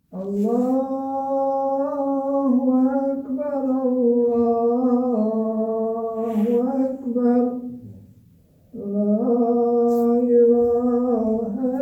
Allahu Ekber, Allahu Ekber, La ilahe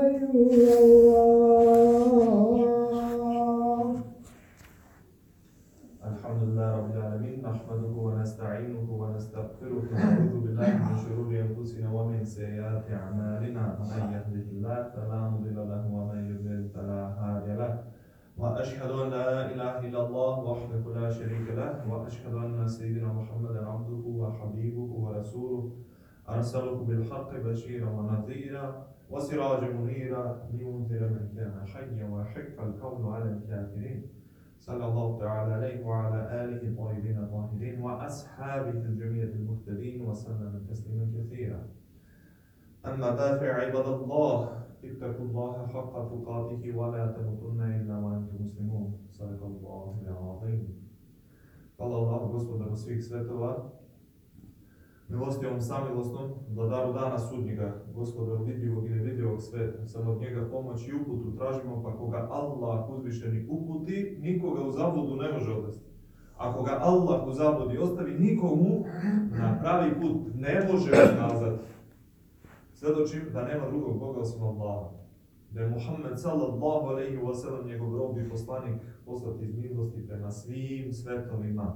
illallah. Alhamdulillah Rabbil Alamin, nahmaduhu wa nasta'inuhu wa nastaghfiruhu wa na'udhu billahi min shururi anfusina wa min sayyiati a'malina. Man yahdihillahu fala mudilla lahu wa man yudlil fala hadiya lahu. وأشهد أن لا إله إلا الله وحده لا شريك له وأشهد أن سيدنا محمدا عبده وحبيبه ورسوله أرسله بالحق بشيرا ونذيرا وسراجا منيرا لينذر من كان حيا ويحق القول على الكافرين صلى الله تعالى عليه وعلى آله الطيبين الطاهرين وأصحابه الجميع المهتدين وسلم تسليما كثيرا. أما بعد فعباد الله اتقوا الله حق تقاته ولا تموتن إلا وأنتم مسلمون. صدق الله العظيم. Hvala Allahu Gospodaru svih svetova, milostivom samilosnom, vladaru dana sudnjega, Gospodaru vidljivog i nevidljivog sveta. Samo od njega pomoć i uputu tražimo, pa koga Allah uzvišeni uputi, nikoga u zabludu ne može odvesti. Ako ga Allah u zabludi ostavi, nikomu na pravi put ne može ukazati. Svjedočim da nema drugog Boga osim Allaha. Da je Muhammed sallallahu alejhi ve sellem njegov rob i poslanik poslat iz milosti prema svim svetovima.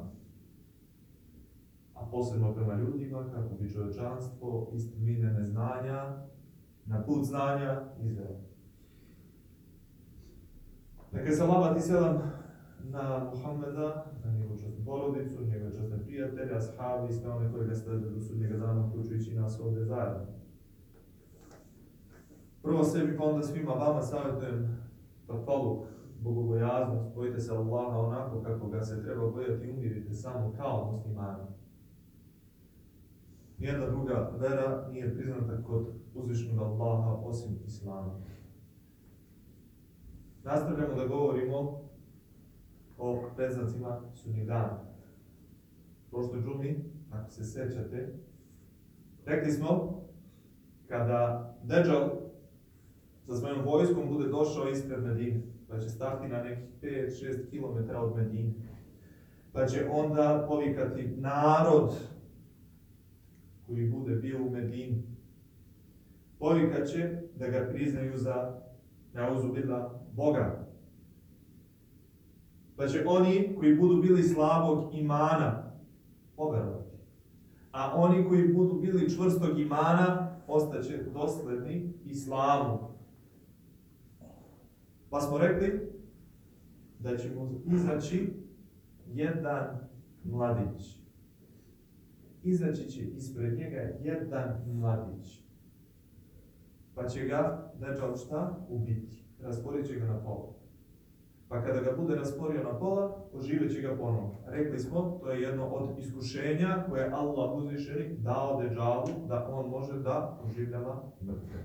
A posebno prema ljudima kako bi čovječanstvo iz tmine neznanja na put znanja izveo. Neka je salavat i selam na Muhammeda, na njegovu časnu porodicu, njegove časne prijatelje, ashabi i sve one koji ga slijede do sudnjega dana, uključujući nas ovdje zajedno. Prvo sebi, pa onda svima vama savjetujem takvaluk, bogobojaznost, bojite se Allaha onako kako ga se treba bojati i umirite samo kao muslimani. Nijedna druga vera nije priznata kod uzvišenog Allaha osim Islama. Nastavljamo da govorimo o predznacima sudnjeg dana. Prošloj džumi, ako se sjećate, rekli smo kada Deđal sa svojom vojskom bude došao ispred Medine, pa će stati na nekih 5-6 km od Medine, pa će onda povikati narod koji bude bio u Medini. Povikat će da ga priznaju za neuzubila Boga. Pa će oni koji budu bili slabog imana poverovati. A oni koji budu bili čvrstog imana ostaće dosledni Islamu. Pa smo rekli da će mu izaći jedan mladić. Izaći će ispred njega jedan mladić. Pa će ga Deđal šta? Ubiti. Rasporit će ga na pola. Pa kada ga bude rasporio na pola, oživjet će ga ponovno. Rekli smo, to je jedno od iskušenja koje je Allah uzvišeni dao Deđalu, da on može da oživljava mrtve.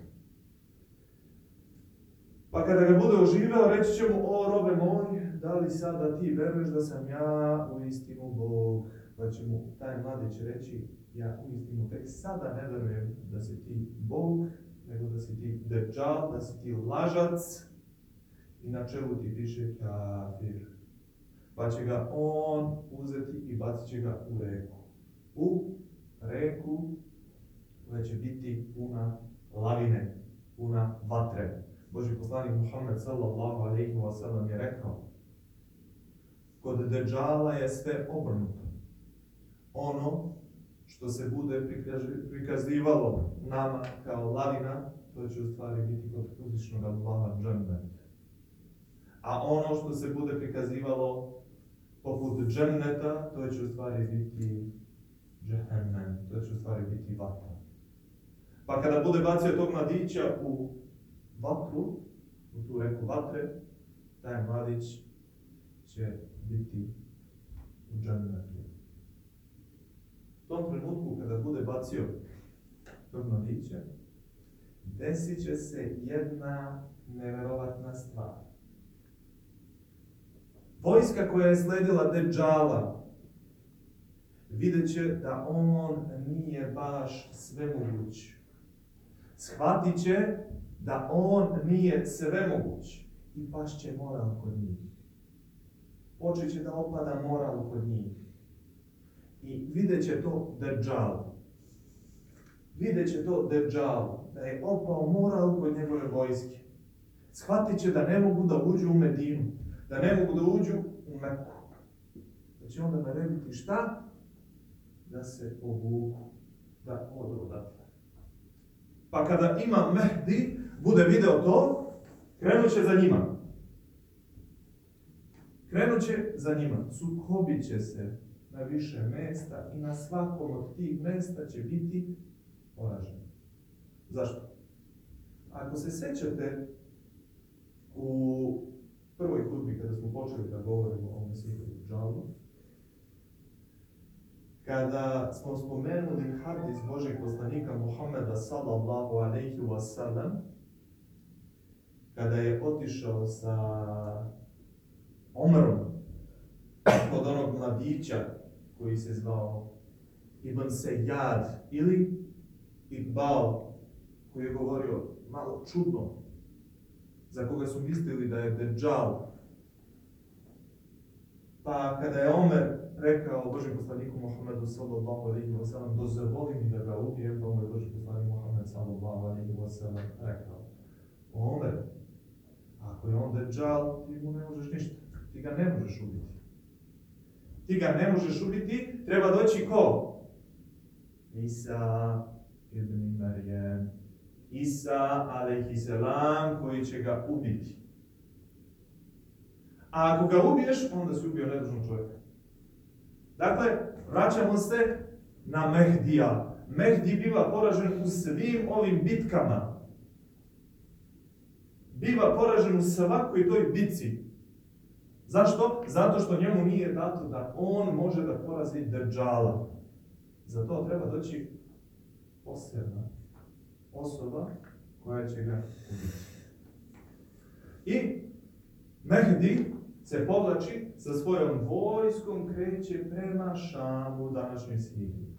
Pa kada ga bude oživeo, reći će mu, o robe moj, da li sada ti veruješ da sam ja uistinu Bog? Pa će mu taj mladić reći, ja uistinu tek sada ne verujem da si ti Bog, nego da si ti Deđal, da si ti lažac i na čelu ti piše kafir. Pa će ga on uzeti i bacit će ga u reku. U reku koja će biti puna lavine, puna vatre. Božji poslanik Muhammed sallallahu alejhi ve sellem je rekao, kod Deđala je sve obrnuto. Ono što se bude prikazivalo nama kao lavina, to će u stvari biti kod uzvišnog Allaha džennet. A ono što se bude prikazivalo poput dženneta, to će u stvari biti džehennem, to će u stvari biti vatra. Pa kada bude bacio tog mladića u vatru, u tu reku vatre, taj mladić će biti u džennetu. U tom trenutku kada bude bacio tog mladića, desit će se jedna neverovatna stvar. Vojska koja je sledila Deđala vidjet će da on nije baš svemoguć. Shvatit će da on nije svemoguć. i pašće moral kod njih. Počet će da opada moral kod njih. I vidjet će to Dejjal. Vidjet će to Dejjal, da je opao moral kod njegove vojske. Shvatit će da ne mogu da uđu u Medinu, da ne mogu da uđu u Meku. Da će onda narediti šta? Da se povuku, da odu odatle. Pa kada Imam Mehdi bude video to, krenut će za njima. Krenut će za njima, sukobit će se na više mjesta i na svakom od tih mjesta će biti poražen. Zašto? Ako se sjećate u prvoj hudbi kada smo počeli da govorimo o Mesihu Dejjalu, kada smo spomenuli hadis Božeg poslanika Muhammeda sallallahu alejhi wa sallam, kada je otišao sa Omerom kod onog mladića koji se zvao Ibn Seyyad ili Iqbal, koji je govorio malo čudno, za koga su mislili da je Dejjal. Pa kada je Omer rekao Božem poslaniku Muhammedu sallallahu alejhi wa sallam, dozvoli mi da ga ubijem, pa mu je Božji poslanik Muhammed sallallahu alejhi wa sallam rekao: Omer, ako je on Dejjal, ti mu ne možeš ništa. Ti ga ne možeš ubiti. Ti ga ne možeš ubiti, treba doći ko? Isa ibn Marijem. Isa alejhiselam koji će ga ubiti. A ako ga ubiješ, onda si ubio nedužnog čovjeka. Dakle, vraćamo se na Mehdija. Mehdi biva poražen u svim ovim bitkama. Biva poražen u svakoj toj bitci. Zašto? Zato što njemu nije dato da on može da porazi Dejjala. Zato treba doći posebna osoba koja će ga ubiti. I Mehdi se povlači sa svojom vojskom, kreće prema Šamu, današnjoj Siriji.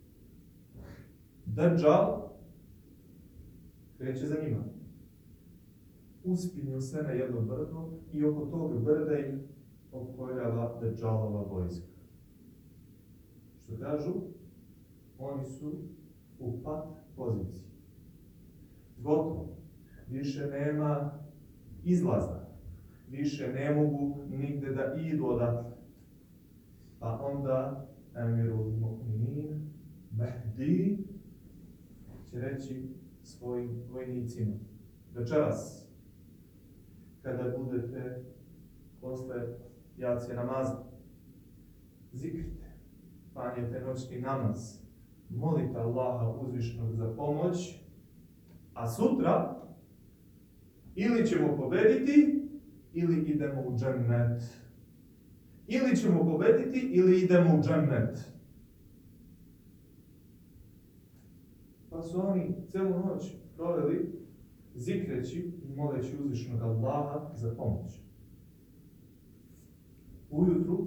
Dejjal kreće za njima. Uspinju se na jedno brdo i oko tog brda im okoljava Dejjalova vojska. Što kažu? Oni su u pat poziciji. Gotovo. Više nema izlaza. Više ne mogu nigde da idu odatle. Pa onda Emirul Mu'minin Mehdi će reći svojim vojnicima: večeras, kada budete posle jacije namaza, zikrite, klanjajte noćni namaz, molite Allaha uzvišenog za pomoć, a sutra ili ćemo pobediti, ili idemo u džennet. Ili ćemo pobediti, ili idemo u džennet. Pa su oni celu noć proveli zikreći i moleći uzvišenog Allaha za pomoć. Ujutru,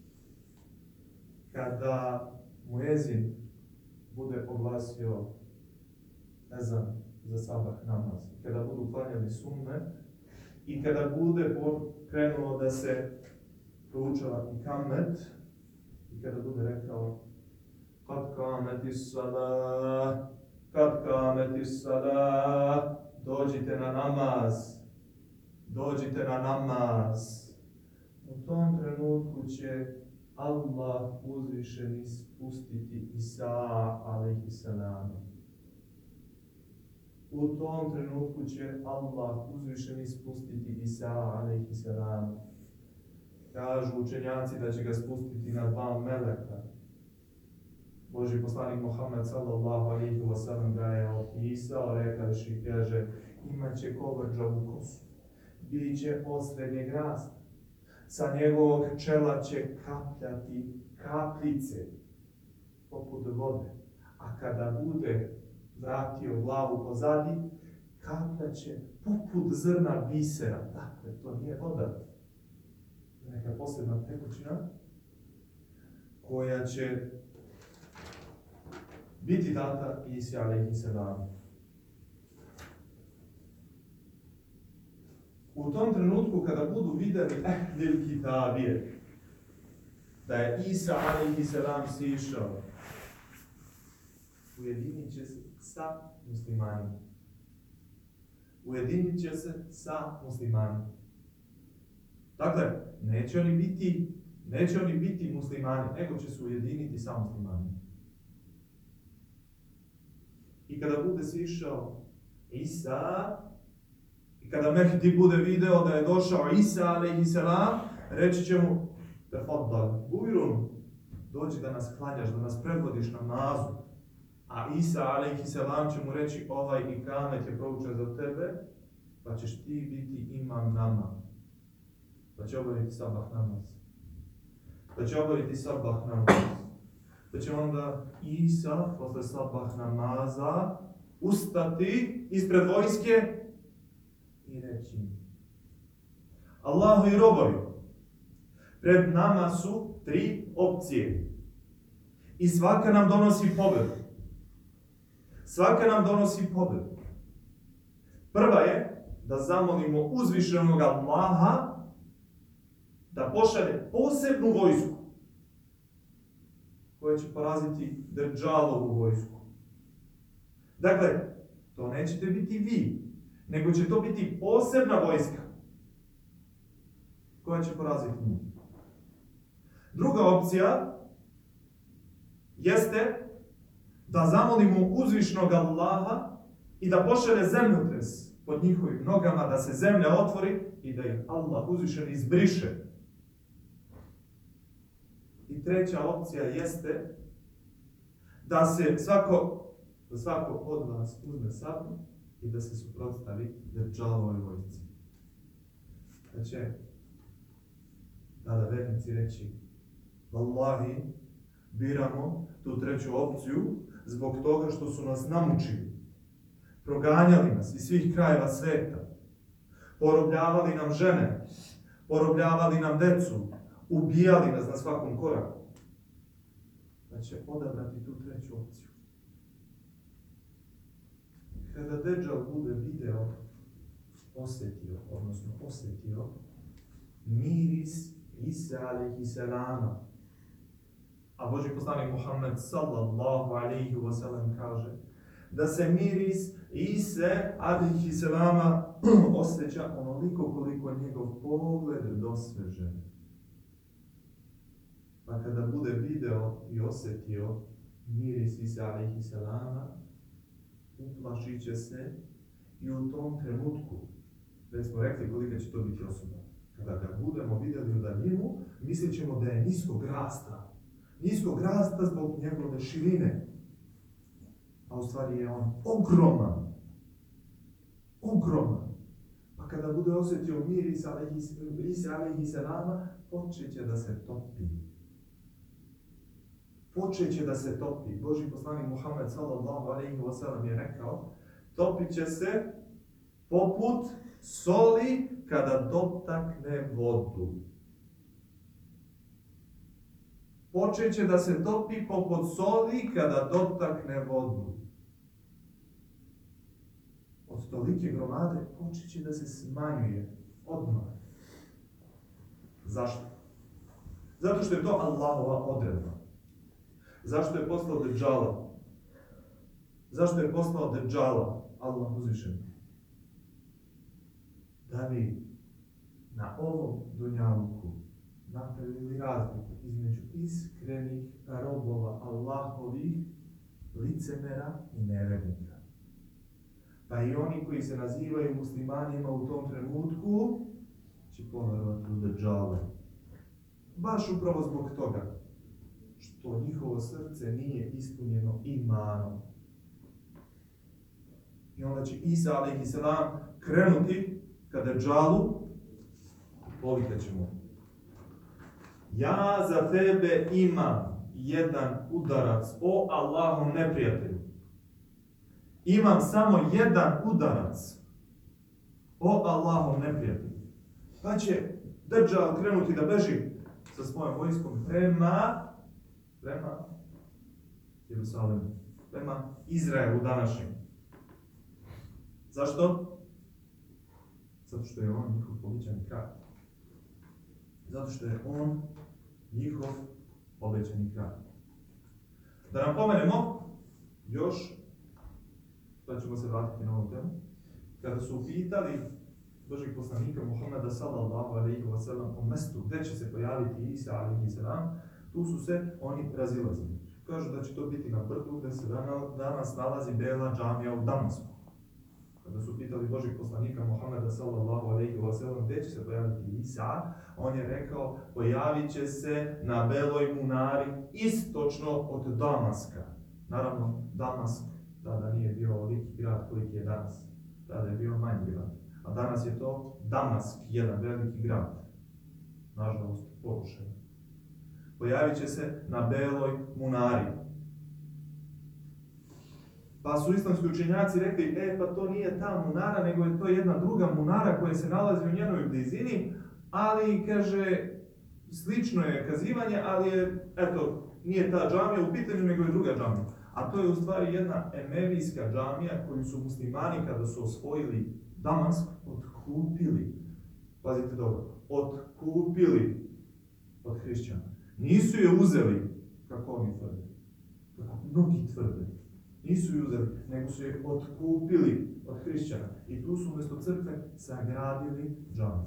kada muezin bude oglasio ezan za sabah namaz, kada budu klanjali sunnet i kada bude krenulo da se proučava i kamet, i kada bude rekao kad kametis salah, kad kametis salah, dođite na namaz, dođite na namaz. U tom trenutku će Allah uzvišeni spustiti Isa alejhiselam. U tom trenutku će Allah uzvišeni spustiti Isa alejhiselam. Kažu učenjaci da će ga spustiti na dva meleka. Božji poslanik Muhammed sallallahu alejhi wa sallam ga je opisao, rekavši, kaže, imaće kovrđavu kosu, biće osrednjeg rasta, sa njegovog čela će kapljati kapljice poput vode, a kada bude vratio glavu pozadi, kapljaće poput zrna bisera. Dakle, to nije voda, neka posebna tekućina koja će biti data Isa alejhiselam. U tom trenutku kada budu vidjeli ehlil kitabije, da je Isa alejhi selam sišao, ujedinit će se sa muslimanima. Ujedinit će se sa muslimanima. Dakle, neće oni biti muslimani, nego će se ujediniti sa muslimanima. I kada bude sišao Isa, i kada Mehdi bude video da je došao Isa alejhi selam, reći će mu: "Tefaddal, bujrun, dođi da nas klanjaš, da nas predvodiš namazu." A Isa alejhi selam će mu reći: "Ovaj ikamet je proučen za tebe, pa ćeš ti biti imam nama." Pa će obaviti sabah namaz. Pa će onda Isa posle sabah namaza ustati ispred vojske i reći: "Allahu i robovi, pred nama su 3 opcije i svaka nam donosi pobedu. Prva je da zamolimo uzvišenog Allaha da pošalje posebnu vojsku koja će poraziti Dejjalovu vojsku. Dakle, to nećete biti vi, nego će to biti posebna vojska koja će poraziti njih. Druga opcija jeste da zamolimo uzvišnog Allaha i da pošalje zemljotres pod njihovim nogama, da se zemlja otvori i da ih Allah uzvišen izbriše. I treća opcija jeste da se svako od vas uzme sablju i da se suprotstavi Dejjalovoj vojsci. Da će tada vernici reći: "Wallahi, biramo tu treću opciju zbog toga što su nas namučili, proganjali nas iz svih krajeva sveta, porobljavali nam žene, porobljavali nam decu, ubijali nas na svakom koraku." Da će odabrati tu treću opciju. Kada Dejjal bude osjetio miris Isa alejhi selama, a Božji poslanik Muhammed sallallahu alejhi ve sellem kaže da se miris Ise alejhi selama osjeća onoliko koliko njegov pogled doseže. Pa kada bude video i osjetio miris Isa alejhi selama, uplašit će se i u tom trenutku, već smo rekli kolika će to biti osoba. Kada ga budemo vidjeli u daljinu, mislit ćemo da je niskog rasta zbog njegove širine. A u stvari je on ogroman. Pa kada bude osjetio miris Isa alejhi selama, počet će da se topi. Božji poslanik Muhammed sallallahu alejhi ve sellem je rekao: "Topit će se poput soli kada dotakne vodu." Počet će da se topi poput soli kada dotakne vodu. Od tolike gromade počet će da se smanjuje odmah. Zašto? Zato što je to Allahova odredba. Zašto je poslao Dejjala Allah uzvišen? Da bi na ovom dunjaluku napravili razliku između iskrenih robova Allahovih, licemera i nevjernika. Pa i oni koji se nazivaju muslimanima u tom trenutku će povjerovati u Dejjala. Baš upravo zbog toga što njihovo srce nije ispunjeno imanom. I onda će Isa alejhi selam krenuti ka Dejjalu, povikat će mu: "Ja za tebe imam jedan udarac, o Allahom neprijatelju. Imam samo jedan udarac, o Allahom neprijatelju." Pa će Dejjal krenuti da beži sa svojom vojskom prema Jerusalimu, prema Izraelu današnjem. Zašto? Zato što je on njihov obećani kralj. Zato što je on njihov obećani kralj. Da napomenemo još, pa ćemo se vratiti na ovu temu, kada su upitali Božih poslanika Muhammeda sallallahu alejhi ve sellem o mestu gdje će se pojaviti Isa alejhi selam, tu su se oni razilazili. Kažu da će to biti na brdu gdje se danas nalazi Bela džamija u Damasku. Kada su pitali Božih poslanika Muhammeda sallallahu alejhi ve sellem gdje će se pojaviti Isa, on je rekao pojavit će se na Beloj munari istočno od Damaska. Naravno, Damask tada nije bio ovoliki grad koliki je danas. Tada je bio manji grad. A danas je to Damask, jedan veliki grad. Nažalost, porušen. Pojavit će se na Beloj munari. Pa su islamski učenjaci rekli, pa to nije ta munara, nego je to jedna druga munara koja se nalazi u njenoj blizini, ali, kaže, slično je kazivanje, ali je, nije ta džamija u pitanju, nego je druga džamija. A to je u stvari jedna emevijska džamija koju su muslimani kada su osvojili Damask otkupili. Pazite dobro, otkupili od hrišćana. Nisu je uzeli, kako oni tvrde, kako mnogi tvrde. Nisu ju uzeli, nego su je otkupili od hrišćana. I tu su umjesto crkve sagradili džamiju.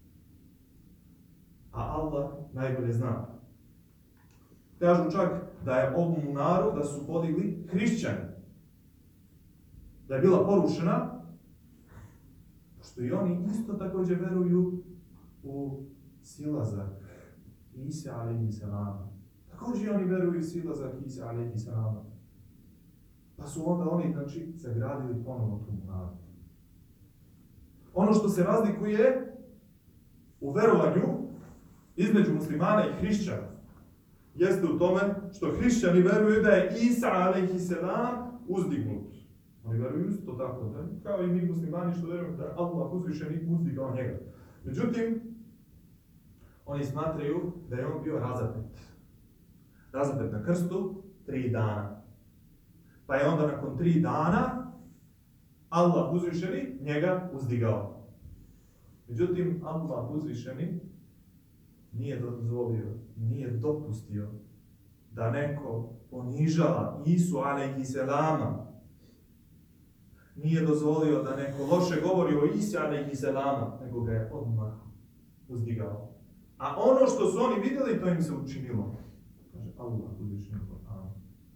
A Allah najbolje zna. Kažu čak da je ovu munaru da su podigli hrišćani. Da je bila porušena, što i oni isto također veruju u silazak Isa alejhi selama. Također i oni veruju u silazak Isa alejhi selama. Pa su onda oni, sagradili ponovno tu munaru. Ono što se razlikuje u verovanju između muslimana i hrišćana jeste u tome što hrišćani veruju da je Isa alejhi selam uzdignut. Oni veruju isto tako, da? Kao i mi muslimani što veruju da je Allah uzvišeni uzdigao njega. Međutim, oni smatraju da je on bio razapet. Razapet na krstu 3 dana. Pa je onda nakon 3 dana Allah uzvišeni njega uzdigao. Međutim, Allah uzvišeni nije dozvolio, nije dopustio da neko ponižava Isu alejhi selama. Nije dozvolio da neko loše govori o Isi alejhi selama, nego ga je odmah uzdigao. A ono što su oni vidjeli, to im se učinilo. Kaže Allah uzvišeni Kur'an.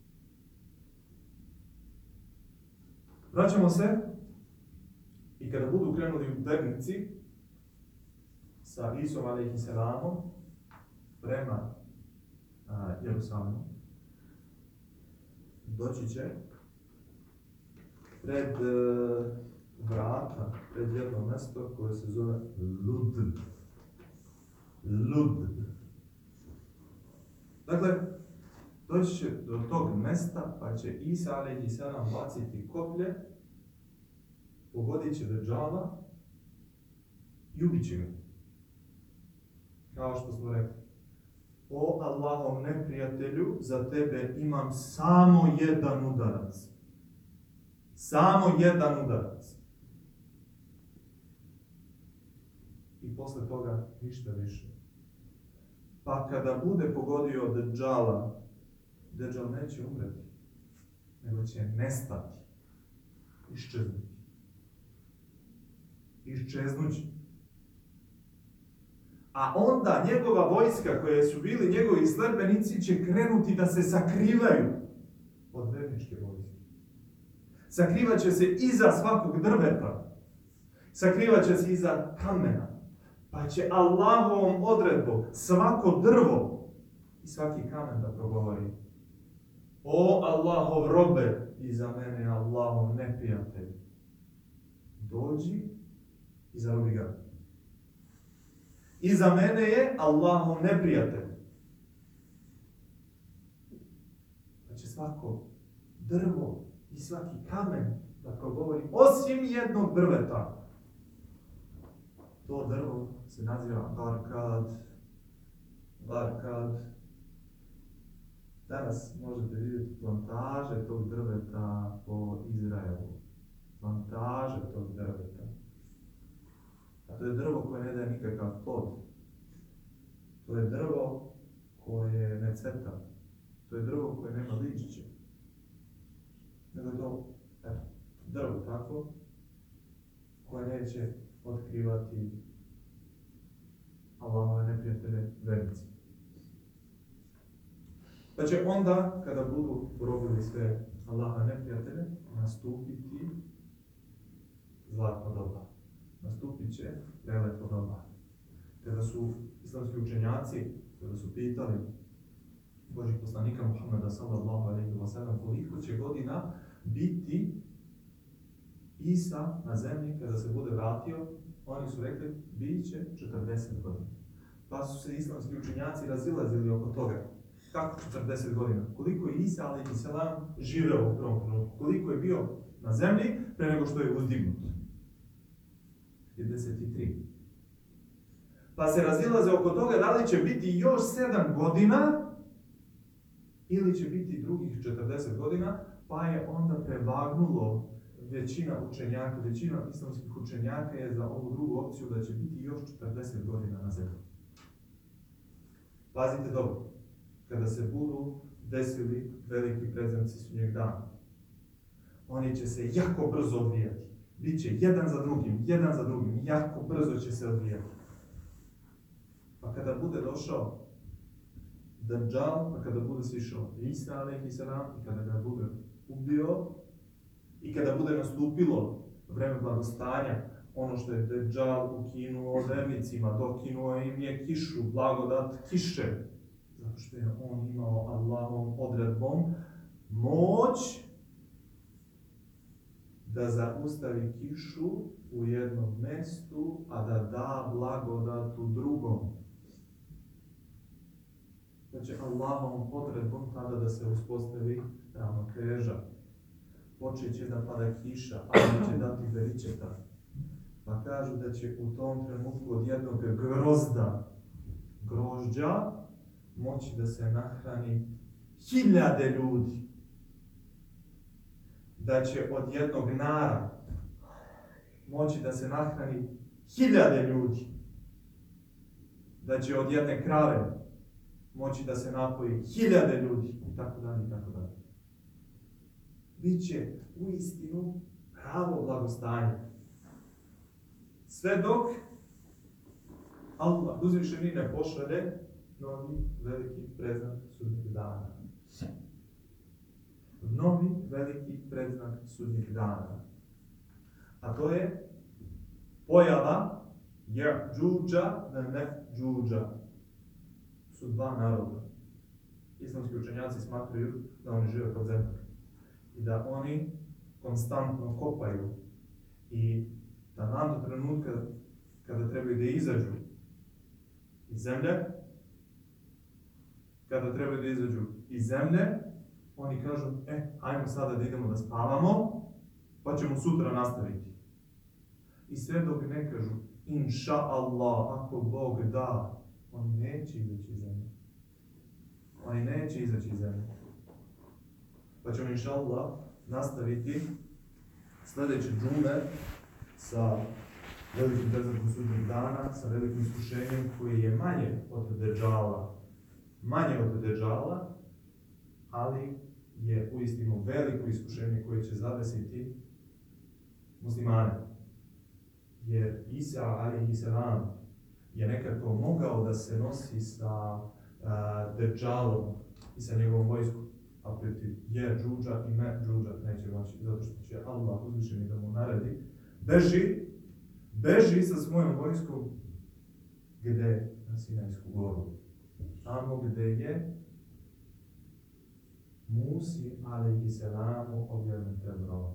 Vraćamo se i kada budu krenuli vernici sa Isom alejhi selamom prema Jerusalimu, doći će pred vrata, pred jedno mjesto koje se zove Lud. Lud. Dakle, doći će do tog mjesta pa će Isa alejhi selam baciti koplje, pogodit će Dejjala i ubit će ga. Kao što smo rekli. O Allahov neprijatelju, za tebe imam samo jedan udarac. Samo jedan udarac. I posle toga ništa više. Pa kada bude pogodio Dejjala, Dejjal neće umreti, nego će nestati. Iščeznuti. Iščeznući. A onda njegova vojska, koje su bili njegovi sledbenici, će krenuti da se sakrivaju od verničke vojske. Sakrivat će se iza svakog drveta. Sakrivat će se iza kamena. Pa će Allahovom odredbom svako drvo i svaki kamen da progovori. O Allahov robe, iza mene Allahov neprijatelj. Dođi i zarobi ga. Iza mene je Allahov neprijatelj. Pa će svako drvo i svaki kamen da progovori, osim jednog drveta. To drvo se naziva Barkad. Barkad. Danas možete vidjeti plantaže tog drveta po Izraelu. Plantaže tog drveta. A to je drvo koje ne daje nikakav plod. To je drvo koje ne cveta. To je drvo koje nema ličiće. Nego je to drvo tako koje neće otkrivati Allahove neprijatelje vernici. Pa će onda, kada budu porobili sve Allahove neprijatelje, nastupiti zlatno doba. Nastupit će prelepo doba. Kada su islamski učenjaci, kada su pitali Božih poslanika Muhammeda sallallahu alejhi ve sellem koliko će godina biti Isa na zemlji kada se bude vratio, oni su rekli bit će 40 godina. Pa su se islamski učenjaci razilazili oko toga. Kako 40 godina? Koliko je Isa alejhi selam živeo u tom trenutku? Koliko je bio na zemlji pre nego što je uzdignut? 33. Pa se razilaze oko toga da li će biti još 7 godina ili će biti drugih 40 godina, pa je onda prevagnulo većina islamskih učenjaka je za ovu drugu opciju da će biti još 40 godina na zemlji. Pazite dobro, kada se budu desili veliki predznaci sudnjeg dana, oni će se jako brzo odvijati. Biće jedan za drugim, jako brzo će se odvijati. Pa kada bude došao Dajjal, pa kada bude sišao Isa alejhi selam, i kada ga bude ubio, i kada bude nastupilo vreme blagostanja, ono što je Dajjal ukinuo vernicima, dokinuo im je kišu, blagodat kiše, zato što je on imao Allahovom odredbom moć da zaustavi kišu u jednom mjestu, a da da blagodat u drugom. Znači, Allahovom odredbom tada da se uspostavi ravnoteža. Počet će da pada kiša, ali će dati beričeta. Pa kažu da će u tom trenutku od jednog grožđa moći da se nahrani 1000 ljudi. Da će od jednog nara moći da se nahrani 1000 ljudi. Da će od jedne krave moći da se napoji 1000 ljudi. I tako dalje, i tako dalje. Biće uistinu pravo blagostanje. Sve dok Allah uzvišeni ne pošalje novi veliki predznak sudnjeg dana. Novi veliki predznak sudnjeg dana. A to je pojava Ja'đuđa na Ma'đuđa. Su dva naroda. Islamski učenjaci smatraju da oni žive pod zemljom. I da oni konstantno kopaju. I da nam do trenutka kada trebaju da izađu iz zemlje, oni kažu, ajmo sada da idemo da spavamo, pa ćemo sutra nastaviti. I sve dok ne kažu, inša Allah, ako Bog da, oni neće izaći iz zemlje. Pa ćemo, inša Allah, nastaviti sljedeće džume sa velikim predznakom sudnjeg dana, sa velikim iskušenjem koji je manje od Dajjala, ali je uistinu veliko iskušenje koje će zadesiti muslimane. Jer Isa alejhi selam je nekako mogao da se nosi sa Dajjalom i sa njegovom vojskom, a protiv Ja'đuđa i Ma'đuđa neće moći, zato što će Allah uzvišeni da mu naredi beži sa svojom vojskom gdje? Na Sinajsku goru. Tamo gdje je Musi alejhi selamu objavljen Tevrat.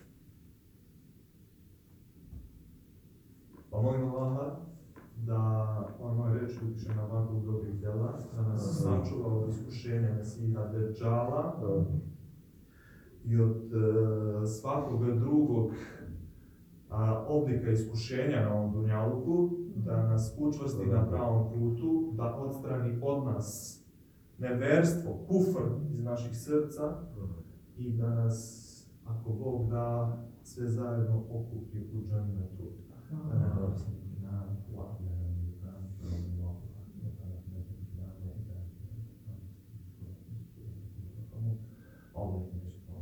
Pa molim Allaha da moje reči upiše na vatru dobrih djela, da nas sačuva od iskušenja Mesiha Dajjala i od svakog drugog oblika iskušenja na ovom dunjaluku, da nas učvrsti na pravom putu, da odstrani od nas neverstvo, kufr iz naših srca i da nas, ako Bog da, sve zajedno okupi u džennetu. وهب لنا من لدنك رحمة وهب لنا من لدنك أعوذ بالله من الشيطان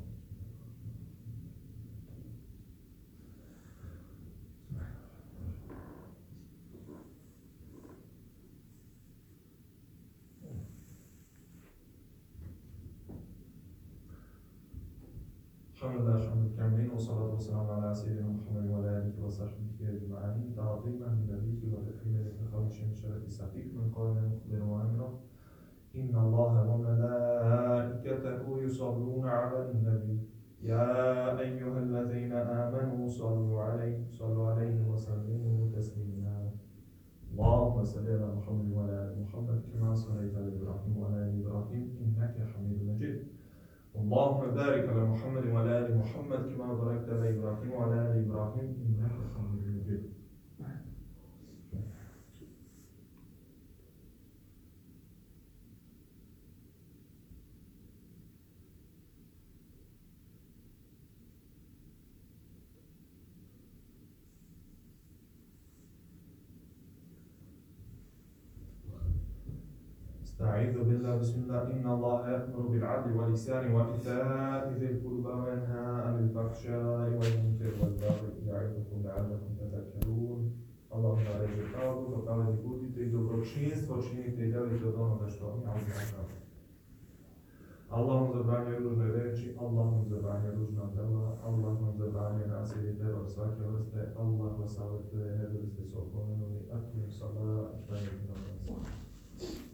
الحمد لله حمد الكاملين والصلاة والسلام على سيدنا محمد وعلى آله وصحبه أجمعين تعظيما لنبيك وتكريما لتخرج من شرف سعيد من قال مخبر وأمره إن الله وملائكته يصلون على النبي يا أيها الذين آمنوا صلوا عليه وسلموا تسليما اللهم صل على محمد وعلى آل محمد كما صليت على إبراهيم وعلى آل إبراهيم إنك حميد مجيد اللهم بارك على محمد وعلى آل محمد كما باركت على إبراهيم وعلى آل إبراهيم إنك حميد مجيد استعيذ بالله بسم الله إن الله يأمر بالعدل والإحسان وإيتاء ذي القربى وينهى عن الفحشاء والمنكر والبغي يعظكم لعلكم تذكرون اللهم radi pravdu, dopravljati putite i dobročinstvo činite i delite od onoga što oni uzmano. Allahom zabranjuje ružne reči, Allahom zabranjuje ružna dela, Allahom zabranjuje nasilje i teror svake vrste, Allah vas savjetuje, ne da biste se opomenuli, akim salat,